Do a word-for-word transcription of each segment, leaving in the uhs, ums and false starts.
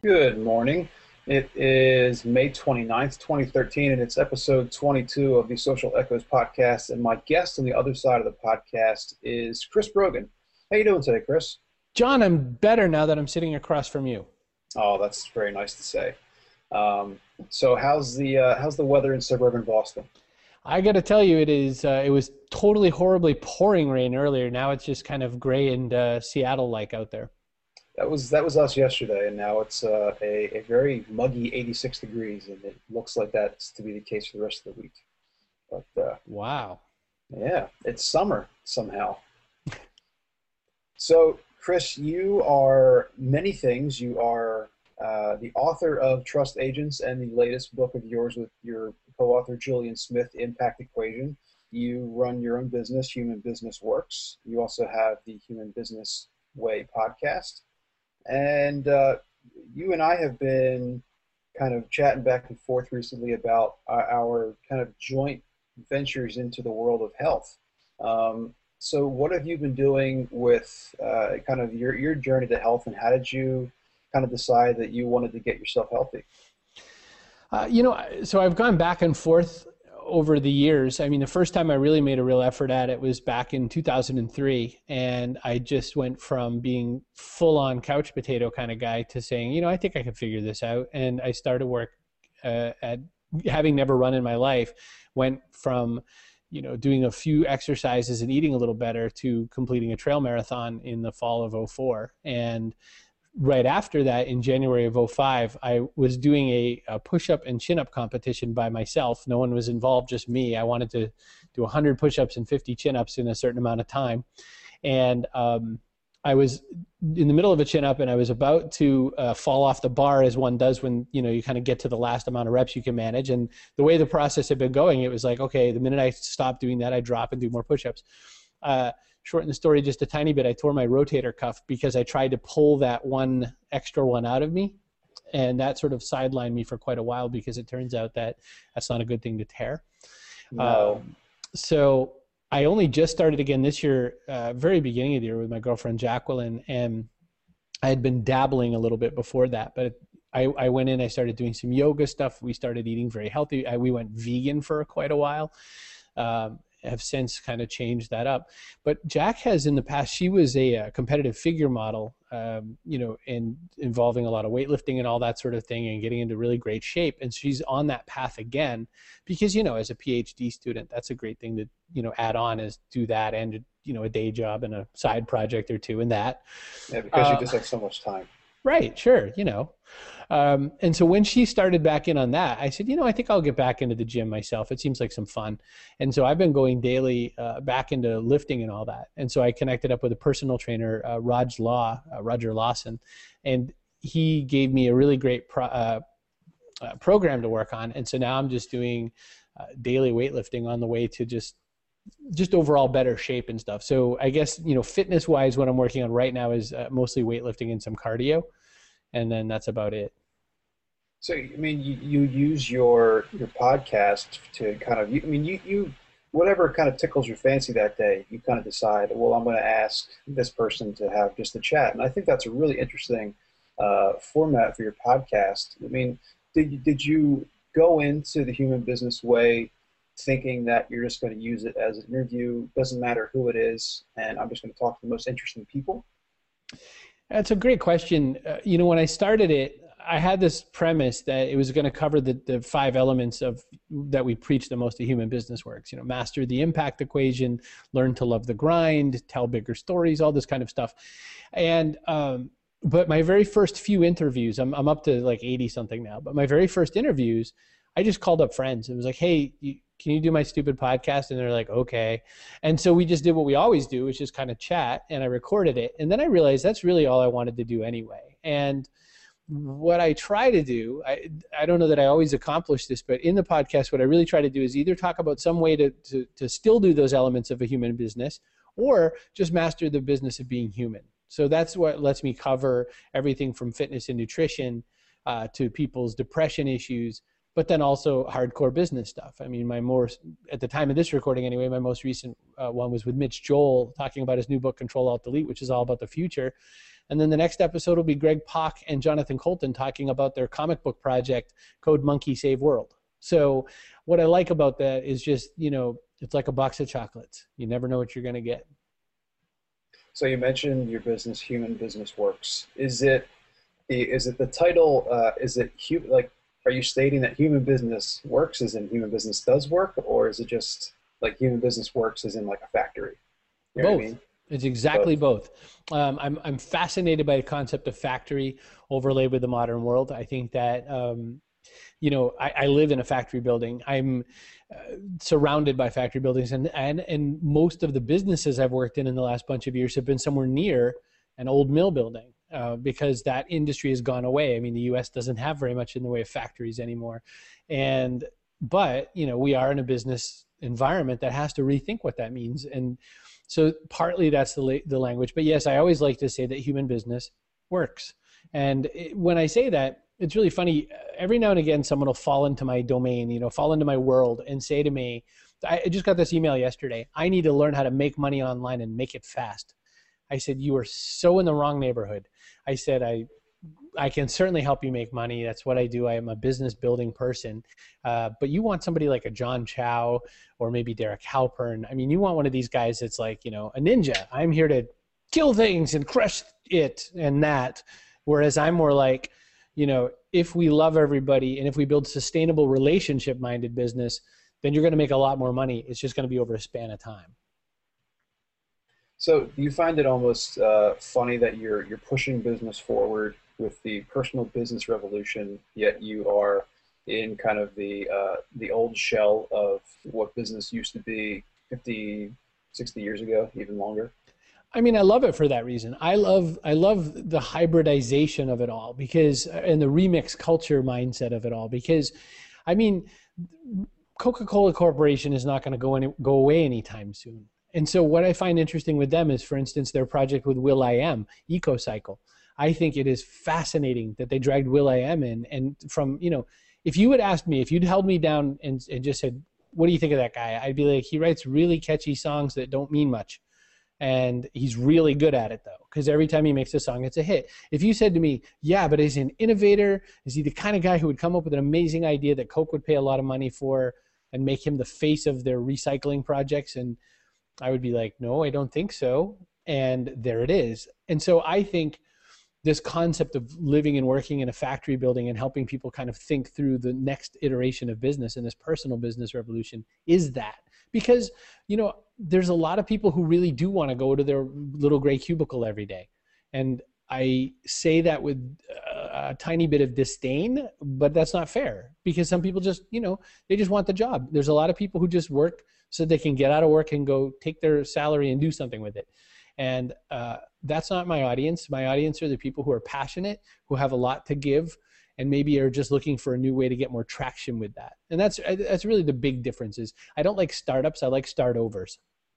Good morning. It is May twenty-ninth, twenty thirteen, and it's episode twenty-two of the Social Echoes podcast. And my guest on the other side of the podcast is Chris Brogan. How you doing today, Chris? John, I'm better now that I'm sitting across from you. Oh, that's very nice to say. Um, so how's the uh, how's the weather in suburban Boston? I got to tell you, it is. Uh, it was totally horribly pouring rain earlier. Now it's just kind of gray and uh, Seattle-like out there. That was that was us yesterday, and now it's uh, a, a very muggy eighty-six degrees, and it looks like that's to be the case for the rest of the week. But uh, Wow. yeah, it's summer somehow. So, Chris, you are many things. You are uh, the author of Trust Agents and the latest book of yours with your co-author Julian Smith, The Impact Equation. You run your own business, Human Business Works. You also have the Human Business Way podcast. And uh, you and I have been kind of chatting back and forth recently about our, our kind of joint ventures into the world of health. Um, so what have you been doing with uh, kind of your, your journey to health, and how did you kind of decide that you wanted to get yourself healthy? Uh, you know, so I've gone back and forth over the years. I mean, the first time I really made a real effort at it was back in two thousand three. And I just went from being full on couch potato kind of guy to saying, you know, I think I can figure this out. And I started work uh, at having never run in my life, went from, you know, doing a few exercises and eating a little better to completing a trail marathon in the fall of oh four. And right after that, in January of oh five, I was doing a, a push-up and chin-up competition by myself. No one was involved, just me. I wanted to do one hundred push-ups and fifty chin-ups in a certain amount of time. And um, I was in the middle of a chin-up, and I was about to uh, fall off the bar, as one does when, you know, you kind of get to the last amount of reps you can manage. And the way the process had been going, it was like, okay, the minute I stopped doing that, I drop and do more push-ups. Uh, Shorten the story just a tiny bit, I tore my rotator cuff because I tried to pull that one extra one out of me. And that sort of sidelined me for quite a while, because it turns out that that's not a good thing to tear. No. Um, so I only just started again this year, uh, very beginning of the year, with my girlfriend Jacqueline. And I had been dabbling a little bit before that, but I, I went in, I started doing some yoga stuff. We started eating very healthy. I, we went vegan for quite a while. Um, have since kind of changed that up. But Jack has in the past, she was a, a competitive figure model, um, you know, and involving a lot of weightlifting and all that sort of thing, and getting into really great shape. And she's on that path again, because, you know, as a PhD student, that's a great thing to, you know, add on, is do that and, you know, a day job and a side project or two in that. Yeah, because Uh, you just have so much time. Right, sure, you know. Um, and so when she started back in on that, I said, you know, I think I'll get back into the gym myself. It seems like some fun. And so I've been going daily uh, back into lifting and all that. And so I connected up with a personal trainer, uh, Raj Law, uh, Roger Lawson, and he gave me a really great pro- uh, uh, program to work on. And so now I'm just doing uh, daily weightlifting on the way to just just overall better shape and stuff. So I guess, you know, fitness wise, what I'm working on right now is uh, mostly weightlifting and some cardio. And then that's about it. So, I mean, you, you use your your podcast to kind of, you, I mean, you, you, whatever kind of tickles your fancy that day, you kind of decide, well, I'm going to ask this person to have just a chat. And I think that's a really interesting uh, format for your podcast. I mean, did you, did you go into the Human Business Way thinking that you're just going to use it as an interview, doesn't matter who it is, and I'm just going to talk to the most interesting people? That's a great question. Uh, you know, when I started it, I had this premise that it was going to cover the, the five elements of that we preach the most at Human Business Works. You know, master the impact equation, learn to love the grind, tell bigger stories, all this kind of stuff. And um, but my very first few interviews, I'm I'm up to like eighty something now. But my very first interviews, I just called up friends and was like, "Hey, you, can you do my stupid podcast?" And they're like, "Okay." And so we just did what we always do, which is kind of chat, and I recorded it. And then I realized that's really all I wanted to do anyway. And what I try to do, I, I don't know that I always accomplish this, but in the podcast, what I really try to do is either talk about some way to, to, to still do those elements of a human business, or just master the business of being human. So that's what lets me cover everything from fitness and nutrition uh, to people's depression issues, but then also hardcore business stuff. I mean, my more, at the time of this recording anyway, my most recent uh, one was with Mitch Joel talking about his new book, Control Alt Delete, which is all about the future. And then the next episode will be Greg Pak and Jonathan Colton talking about their comic book project, Code Monkey Save World. So what I like about that is just, you know, it's like a box of chocolates. You never know what you're going to get. So you mentioned your business, Human Business Works. Is it the is it the title? Uh, is it hu- like? Are you stating that human business works as in human business does work, or is it just like human business works as in like a factory? You know Both. what I mean? It's exactly Both. both. Um, I'm I'm fascinated by the concept of factory overlaid with the modern world. I think that um, you know I, I live in a factory building. I'm uh, surrounded by factory buildings, and and and most of the businesses I've worked in in the last bunch of years have been somewhere near an old mill building. Uh, because that industry has gone away. I mean, the U S doesn't have very much in the way of factories anymore. And, but, you know, we are in a business environment that has to rethink what that means. And so partly that's the, la- the language. But yes, I always like to say that human business works. And it, when I say that, it's really funny. Every now and again, someone will fall into my domain, you know, fall into my world and say to me, I just got this email yesterday, I need to learn how to make money online and make it fast. I said, you are so in the wrong neighborhood. I said, I I can certainly help you make money. That's what I do. I am a business building person. Uh, but you want somebody like a John Chow or maybe Derek Halpern. I mean, you want one of these guys that's like, you know, a ninja. I'm here to kill things and crush it and that. Whereas I'm more like, you know, if we love everybody and if we build sustainable relationship-minded business, then you're going to make a lot more money. It's just going to be over a span of time. So do you find it almost uh, funny that you're you're pushing business forward with the personal business revolution, yet you are in kind of the uh, the old shell of what business used to be fifty, sixty years ago, even longer? I mean, I love it for that reason. I love I love the hybridization of it all because and the remix culture mindset of it all because, I mean, Coca-Cola Corporation is not going to go any, go away anytime soon. And so what I find interesting with them is, for instance, their project with will.i.am, EcoCycle. I think it is fascinating that they dragged will.i.am in. And from, you know, if you had asked me, if you'd held me down and, and just said, what do you think of that guy? I'd be like, he writes really catchy songs that don't mean much. And he's really good at it, though, because every time he makes a song, it's a hit. If you said to me, yeah, but is he an innovator? Is he the kind of guy who would come up with an amazing idea that Coke would pay a lot of money for and make him the face of their recycling projects? And I would be like, no, I don't think so. And there it is. And so I think this concept of living and working in a factory building and helping people kind of think through the next iteration of business and this personal business revolution is that. Because, you know, there's a lot of people who really do want to go to their little gray cubicle every day. And I say that with a tiny bit of disdain, but that's not fair because some people just, you know, they just want the job. There's a lot of people who just work so they can get out of work and go take their salary and do something with it. And uh, that's not my audience. My audience are the people who are passionate, who have a lot to give, and maybe are just looking for a new way to get more traction with that. And that's that's really the big difference is I don't like startups. I like start-overs.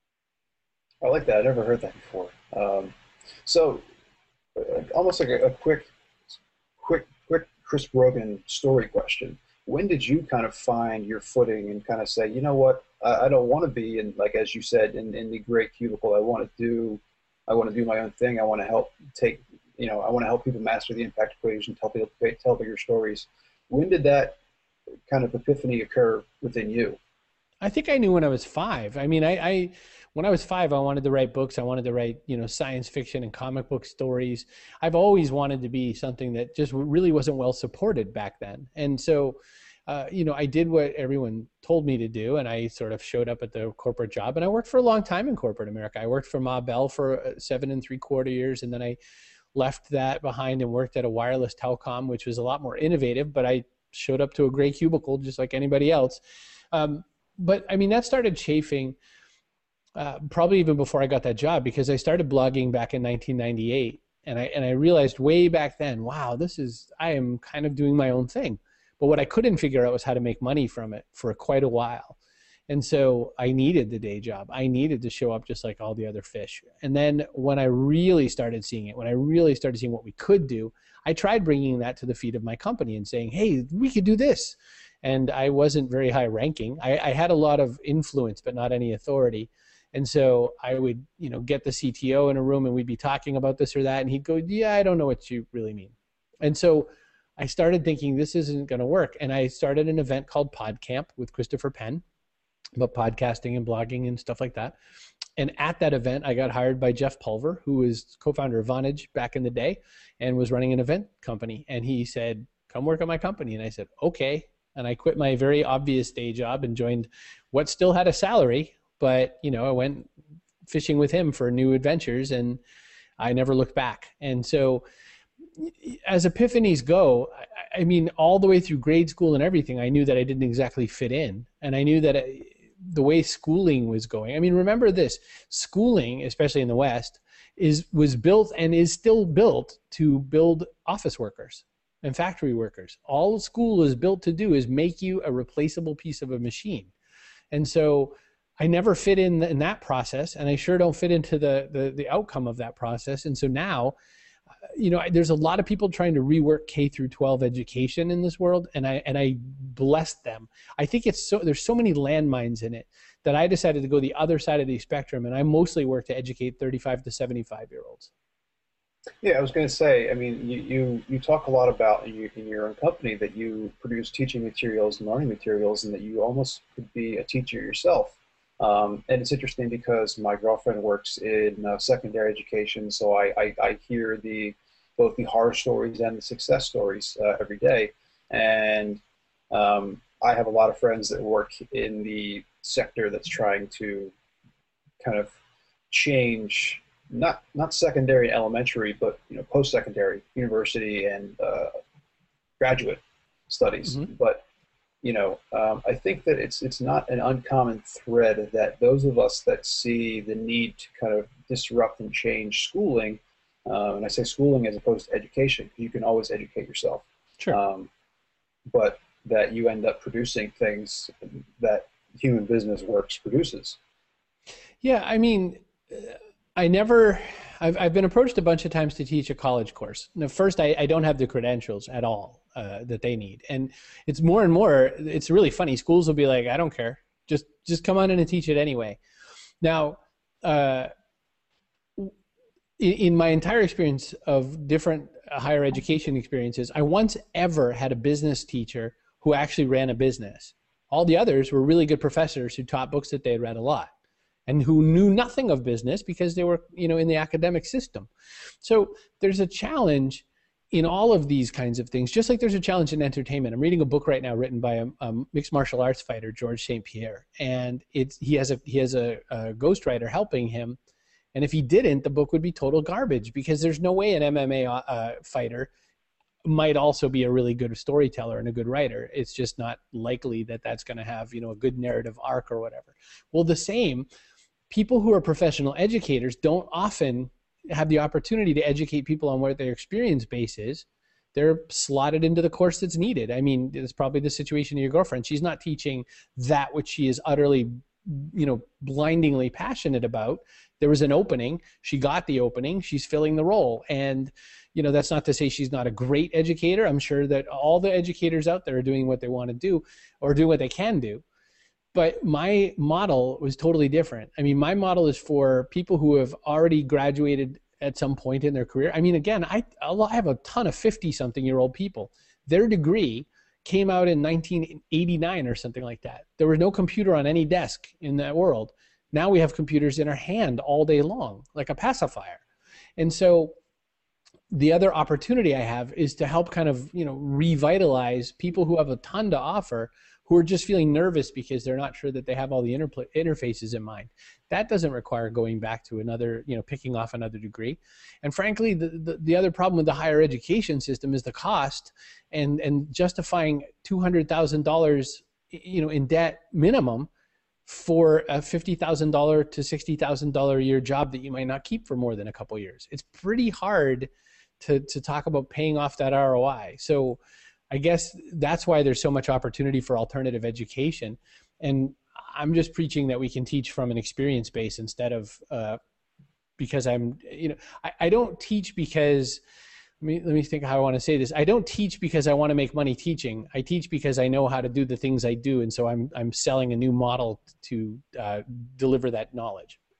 I like that. I never heard that before. Um, so uh, almost like a, a quick, quick, quick Chris Brogan story question. When did you kind of find your footing and kind of say, you know what, I, I don't want to be in, like, as you said, in, in the great cubicle. I want to do, I want to do my own thing. I want to help take, you know, I want to help people master the impact equation, tell people, tell bigger stories. When did that kind of epiphany occur within you? I think I knew when I was five. I mean, I, I when I was five, I wanted to write books. I wanted to write, you know, science fiction and comic book stories. I've always wanted to be something that just really wasn't well supported back then. And so, uh, you know, I did what everyone told me to do, and I sort of showed up at the corporate job. And I worked for a long time in corporate America. I worked for Ma Bell for seven and three quarter years, and then I left that behind and worked at a wireless telecom, which was a lot more innovative. But I showed up to a gray cubicle just like anybody else. Um, But I mean, that started chafing uh, probably even before I got that job, because I started blogging back in nineteen ninety-eight, and I and I realized way back then, wow, this is I am kind of doing my own thing. But what I couldn't figure out was how to make money from it for quite a while, and so I needed the day job. I needed to show up just like all the other fish. And then when I really started seeing it, when I really started seeing what we could do, I tried bringing that to the feet of my company and saying, hey, we could do this. And I wasn't very high ranking. I, I had a lot of influence, but not any authority. And so I would, you know, get the C T O in a room and we'd be talking about this or that. And he'd go, yeah, I don't know what you really mean. And so I started thinking this isn't going to work. And I started an event called PodCamp with Christopher Penn about podcasting and blogging and stuff like that. And at that event, I got hired by Jeff Pulver, who was co-founder of Vonage back in the day and was running an event company. And he said, come work at my company. And I said, okay. And I quit my very obvious day job and joined what still had a salary. But, you know, I went fishing with him for new adventures and I never looked back. And so as epiphanies go, I, I mean, all the way through grade school and everything, I knew that I didn't exactly fit in. And I knew that I, the way schooling was going. I mean, remember this, schooling, especially in the West, is was built and is still built to build office workers and factory workers. All school is built to do is make you a replaceable piece of a machine. And so I never fit in in that process, and I sure don't fit into the the, the outcome of that process. And so now, you know, there's a lot of people trying to rework K through twelve education in this world, and I and I bless them. I think it's so there's so many landmines in it that I decided to go the other side of the spectrum, and I mostly work to educate thirty-five to seventy-five year olds. Yeah, I was going to say, I mean, you, you, you talk a lot about in, you, in your own company that you produce teaching materials and learning materials, and that you almost could be a teacher yourself. Um, and it's interesting because my girlfriend works in uh, secondary education, so I, I, I hear the both the horror stories and the success stories uh, every day. And um, I have a lot of friends that work in the sector that's trying to kind of change not not secondary and elementary, but you know, post-secondary, university and uh, graduate studies. Mm-hmm. But you know, um, I think that it's it's not an uncommon thread that those of us that see the need to kind of disrupt and change schooling, um, and I say schooling as opposed to education, because you can always educate yourself. Sure. Um, but that you end up producing things that human business works produces. Yeah, I mean, I never, I've, I've been approached a bunch of times to teach a college course. Now, first, I, I don't have the credentials at all uh, that they need. And it's more and more, it's really funny. Schools will be like, I don't care. Just, just come on in and teach it anyway. Now, uh, in, in my entire experience of different higher education experiences, I once ever had a business teacher who actually ran a business. All the others were really good professors who taught books that they had read a lot, and who knew nothing of business because they were, you know, in the academic system. So there's a challenge in all of these kinds of things, just like there's a challenge in entertainment. I'm reading a book right now written by a, a mixed martial arts fighter, George Saint Pierre, and it's he has a he has a, a ghostwriter helping him, and if he didn't, the book would be total garbage, because there's no way an M M A uh, fighter might also be a really good storyteller and a good writer. It's just not likely that that's going to have, you know, a good narrative arc or whatever. Well, the same. People who are professional educators don't often have the opportunity to educate people on what their experience base is. They're slotted into the course that's needed. I mean, it's probably the situation of your girlfriend. She's not teaching that which she is utterly, you know, blindingly passionate about. There was an opening. She got the opening. She's filling the role. And, you know, that's not to say she's not a great educator. I'm sure that all the educators out there are doing what they want to do or do what they can do. But my model was totally different. I mean, my model is for people who have already graduated at some point in their career. I mean, again, I, I have a ton of fifty-something-year-old people. Their degree came out in nineteen eighty-nine or something like that. There was no computer on any desk in that world. Now we have computers in our hand all day long, like a pacifier. And so the other opportunity I have is to help kind of, you know, revitalize people who have a ton to offer, who are just feeling nervous because they're not sure that they have all the interpl- interfaces in mind. That doesn't require going back to another, you know, picking off another degree. And frankly, the, the, the other problem with the higher education system is the cost, and, and justifying two hundred thousand dollars, you know, in debt minimum for a fifty thousand dollars to sixty thousand dollars a year job that you might not keep for more than a couple years. It's pretty hard to, to talk about paying off that R O I. So I guess that's why there's so much opportunity for alternative education. And I'm just preaching that we can teach from an experience base instead of uh, because I'm, you know, I, I don't teach because, let me, let me think how I want to say this. I don't teach because I want to make money teaching. I teach because I know how to do the things I do. And so I'm, I'm selling a new model to uh, deliver that knowledge.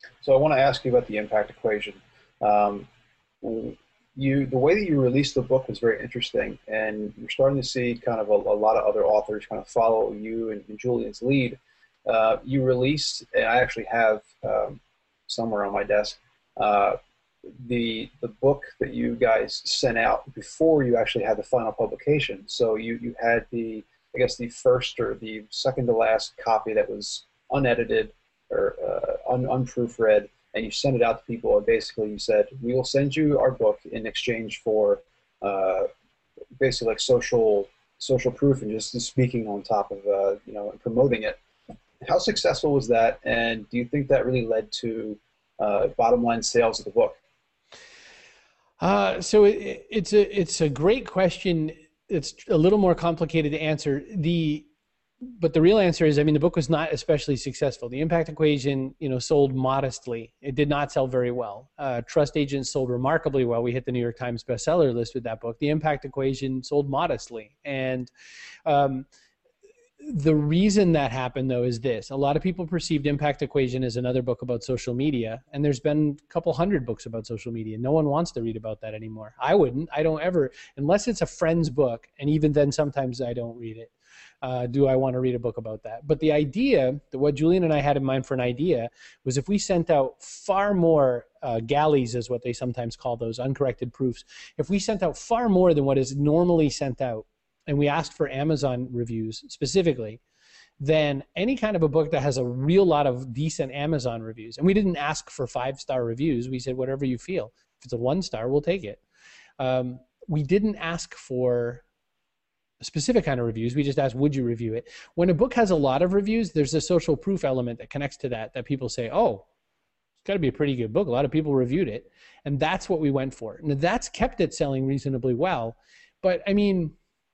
So I want to ask you about the impact equation. Um, you, the way that you released the book was very interesting, and you're starting to see kind of a, a lot of other authors kind of follow you and, and Julian's lead. Uh, you released, and I actually have um, somewhere on my desk, uh, the the book that you guys sent out before you actually had the final publication. So you you had the, I guess, the first or the second to last copy that was unedited or uh, un, unproofread, and you sent it out to people. And basically, you said, "We will send you our book in exchange for uh, basically like social social proof and just speaking on top of uh, you know and promoting it." How successful was that, and do you think that really led to uh, bottom line sales of the book? Uh, so it, it's a it's a great question. It's a little more complicated to answer. The but the real answer is, I mean, the book was not especially successful. The Impact Equation, you know, sold modestly. It did not sell very well. Uh, Trust Agents sold remarkably well. We hit the New York Times bestseller list with that book. The Impact Equation sold modestly, and um, the reason that happened, though, is this. A lot of people perceived Impact Equation as another book about social media, and there's been a couple hundred books about social media. No one wants to read about that anymore. I wouldn't. I don't ever, unless it's a friend's book, and even then sometimes I don't read it. Uh, do I want to read a book about that? But the idea, what Julian and I had in mind for an idea, was if we sent out far more uh, galleys, is what they sometimes call those, uncorrected proofs. If we sent out far more than what is normally sent out, and we asked for Amazon reviews specifically, then any kind of a book that has a real lot of decent Amazon reviews, and we didn't ask for five-star reviews. We said, whatever you feel. If it's a one-star, we'll take it. Um, we didn't ask for a specific kind of reviews. We just asked, would you review it? When a book has a lot of reviews, there's a social proof element that connects to that, that people say, oh, it's got to be a pretty good book. A lot of people reviewed it. And that's what we went for. And that's kept it selling reasonably well. But I mean,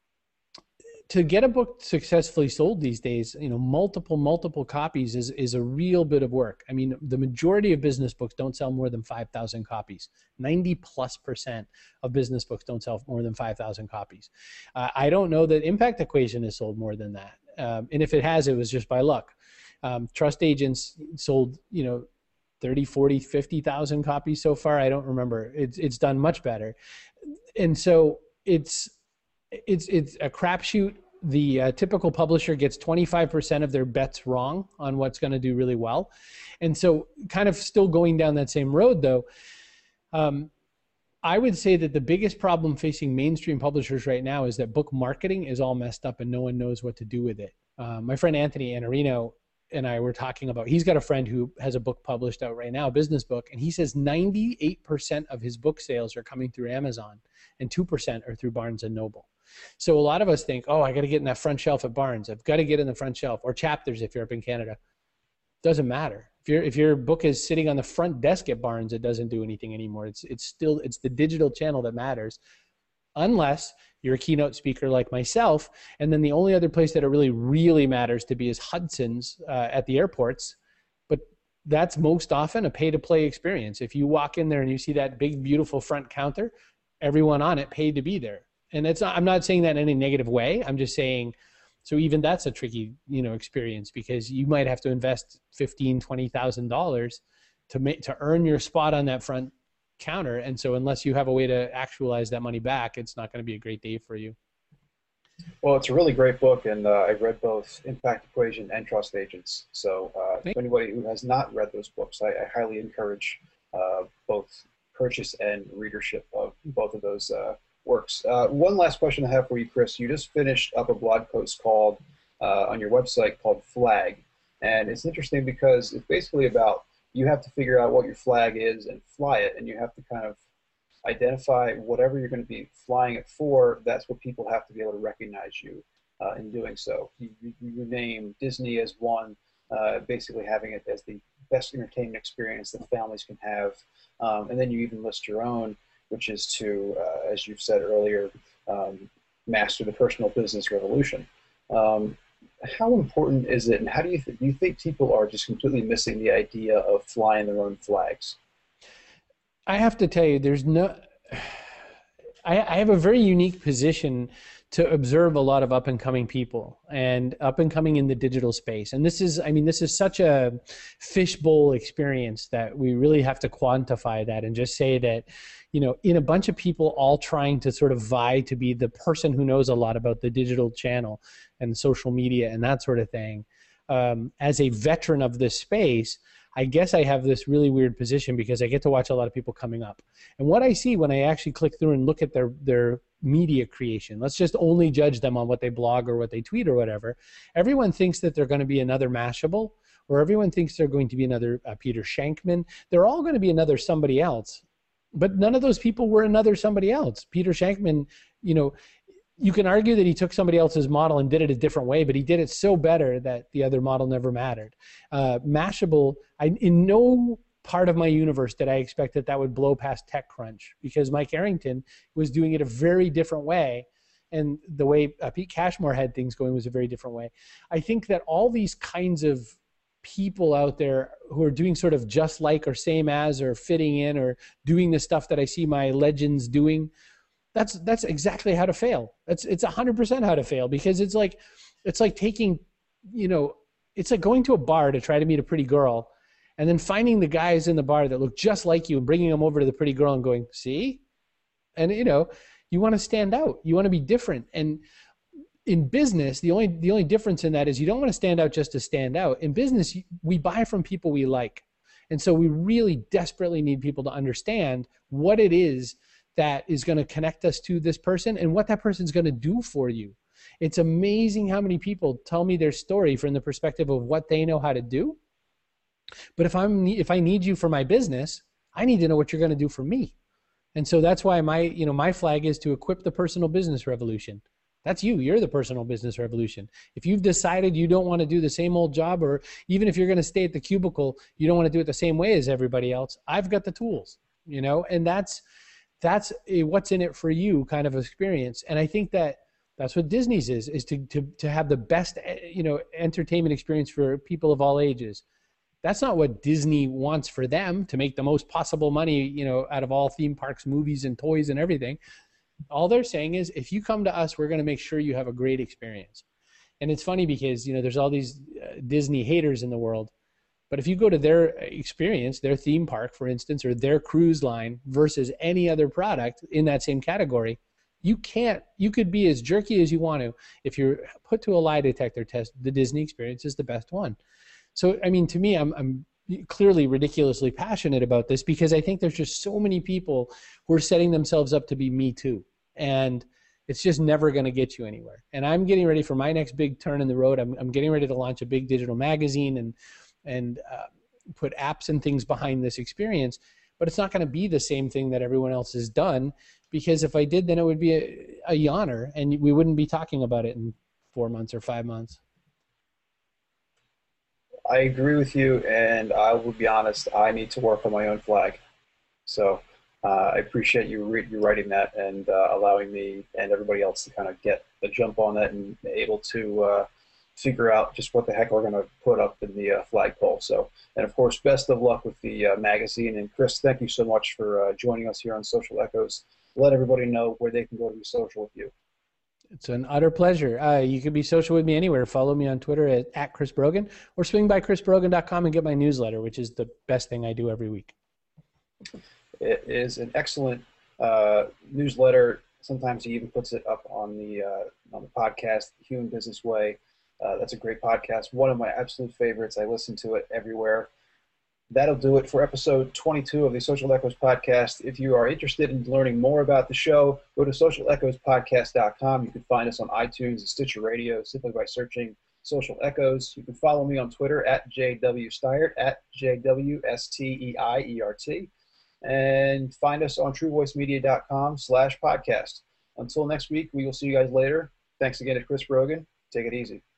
to get a book successfully sold these days, you know, multiple, multiple copies is, is a real bit of work. I mean, the majority of business books don't sell more than five thousand copies. ninety plus percent of business books don't sell more than five thousand copies. Uh, I don't know that Impact Equation has sold more than that. Um, and if it has, it was just by luck. Um, Trust Agents sold, you know, thirty, forty, fifty thousand copies so far. I don't remember. It's, it's done much better. And so it's, It's it's a crapshoot. The uh, typical publisher gets twenty-five percent of their bets wrong on what's going to do really well. And so kind of still going down that same road, though, um, I would say that the biggest problem facing mainstream publishers right now is that book marketing is all messed up and no one knows what to do with it. Uh, my friend Anthony Anarino and I were talking about, he's got a friend who has a book published out right now, a business book, and he says ninety-eight percent of his book sales are coming through Amazon and two percent are through Barnes and Noble. So a lot of us think, oh, I got to get in that front shelf at Barnes. I've got to get in the front shelf, or Chapters if you're up in Canada. Doesn't matter. If your if your book is sitting on the front desk at Barnes, it doesn't do anything anymore. It's it's still it's the digital channel that matters, unless you're a keynote speaker like myself. And then the only other place that it really really matters to be is Hudson's uh, at the airports. But that's most often a pay-to-play experience. If you walk in there and you see that big beautiful front counter, everyone on it paid to be there. And it's not, I'm not saying that in any negative way. I'm just saying, so even that's a tricky, you know, experience, because you might have to invest fifteen, twenty thousand dollars to make to earn your spot on that front counter. And so unless you have a way to actualize that money back, it's not going to be a great day for you. Well, it's a really great book, and uh, I've read both Impact Equation and Trust Agents. So uh, for anybody who has not read those books, I, I highly encourage uh, both purchase and readership of both of those uh, works. Uh, one last question I have for you, Chris. You just finished up a blog post called uh, on your website called Flag, and it's interesting because it's basically about you have to figure out what your flag is and fly it, and you have to kind of identify whatever you're going to be flying it for. That's what people have to be able to recognize you uh, in doing so. You, you, you name Disney as one, uh, basically having it as the best entertainment experience that families can have, um, and then you even list your own, which is to, uh, as you've said earlier, um, master the personal business revolution. Um, how important is it, and how do you, th do you think people are just completely missing the idea of flying their own flags? I have to tell you, there's no, I, I have a very unique position to observe a lot of up and coming people and up and coming in the digital space. And this is, I mean, this is such a fishbowl experience that we really have to quantify that and just say that, you know, in a bunch of people all trying to sort of vie to be the person who knows a lot about the digital channel and social media and that sort of thing, um, as a veteran of this space, I guess I have this really weird position because I get to watch a lot of people coming up. And what I see when I actually click through and look at their, their media creation, let's just only judge them on what they blog or what they tweet or whatever. Everyone thinks that they're going to be another Mashable, or everyone thinks they're going to be another uh, Peter Shankman. They're all going to be another somebody else. But none of those people were another somebody else. Peter Shankman, you know, you can argue that he took somebody else's model and did it a different way, but he did it so better that the other model never mattered. Uh, Mashable, I, in no part of my universe did I expect that that would blow past TechCrunch, because Mike Arrington was doing it a very different way, and the way uh, Pete Cashmore had things going was a very different way. I think that all these kinds of people out there who are doing sort of just like or same as or fitting in or doing the stuff that I see my legends doing, That's that's exactly how to fail. That's it's one hundred percent how to fail, because it's like it's like taking, you know, it's like going to a bar to try to meet a pretty girl and then finding the guys in the bar that look just like you and bringing them over to the pretty girl and going, "See?" And you know, you want to stand out. You want to be different. And in business, the only the only difference in that is you don't want to stand out just to stand out. In business, we buy from people we like. And so we really desperately need people to understand what it is that is going to connect us to this person and what that person's going to do for you. It's amazing how many people tell me their story from the perspective of what they know how to do. But if I'm if I need you for my business, I need to know what you're going to do for me. And so that's why my, you know, my flag is to equip the personal business revolution. That's you. You're the personal business revolution. If you've decided you don't want to do the same old job, or even if you're going to stay at the cubicle, you don't want to do it the same way as everybody else, I've got the tools, you know, and that's that's a what's in it for you kind of experience. And I think that that's what Disney's is, is to, to, to have the best, you know, entertainment experience for people of all ages. That's not what Disney wants for them, to make the most possible money, you know, out of all theme parks, movies, and toys and everything. All they're saying is, if you come to us, we're going to make sure you have a great experience. And it's funny because, you know, there's all these uh, Disney haters in the world. But if you go to their experience, their theme park, for instance, or their cruise line versus any other product in that same category, you can't, you could be as jerky as you want to. If you're put to a lie detector test, the Disney experience is the best one. So, I mean, to me, I'm, I'm clearly ridiculously passionate about this, because I think there's just so many people who are setting themselves up to be me too. And it's just never going to get you anywhere. And I'm getting ready for my next big turn in the road. I'm, I'm getting ready to launch a big digital magazine and and uh, put apps and things behind this experience, but it's not going to be the same thing that everyone else has done, because if I did, then it would be a, a yawner and we wouldn't be talking about it in four months or five months. I agree with you, and I will be honest, I need to work on my own flag. So uh, I appreciate you, re you writing that and uh, allowing me and everybody else to kind of get a jump on that and able to uh, figure out just what the heck we're going to put up in the uh, flagpole. So, and of course, best of luck with the uh, magazine. And Chris, thank you so much for uh, joining us here on Social Echoes. Let everybody know where they can go to be social with you. It's an utter pleasure. Uh, you can be social with me anywhere. Follow me on Twitter at, at Chris Brogan, or swing by chris brogan dot com and get my newsletter, which is the best thing I do every week. It is an excellent uh, newsletter. Sometimes he even puts it up on the uh, on the podcast, The Human Business Way. Uh, that's a great podcast. One of my absolute favorites. I listen to it everywhere. That'll do it for episode twenty-two of the Social Echoes podcast. If you are interested in learning more about the show, go to social echoes podcast dot com. You can find us on iTunes and Stitcher Radio simply by searching Social Echoes. You can follow me on Twitter at J W Steiert, at J W S T E I E R T. And find us on true voice media dot com slash podcast. Until next week, we will see you guys later. Thanks again to Chris Brogan. Take it easy.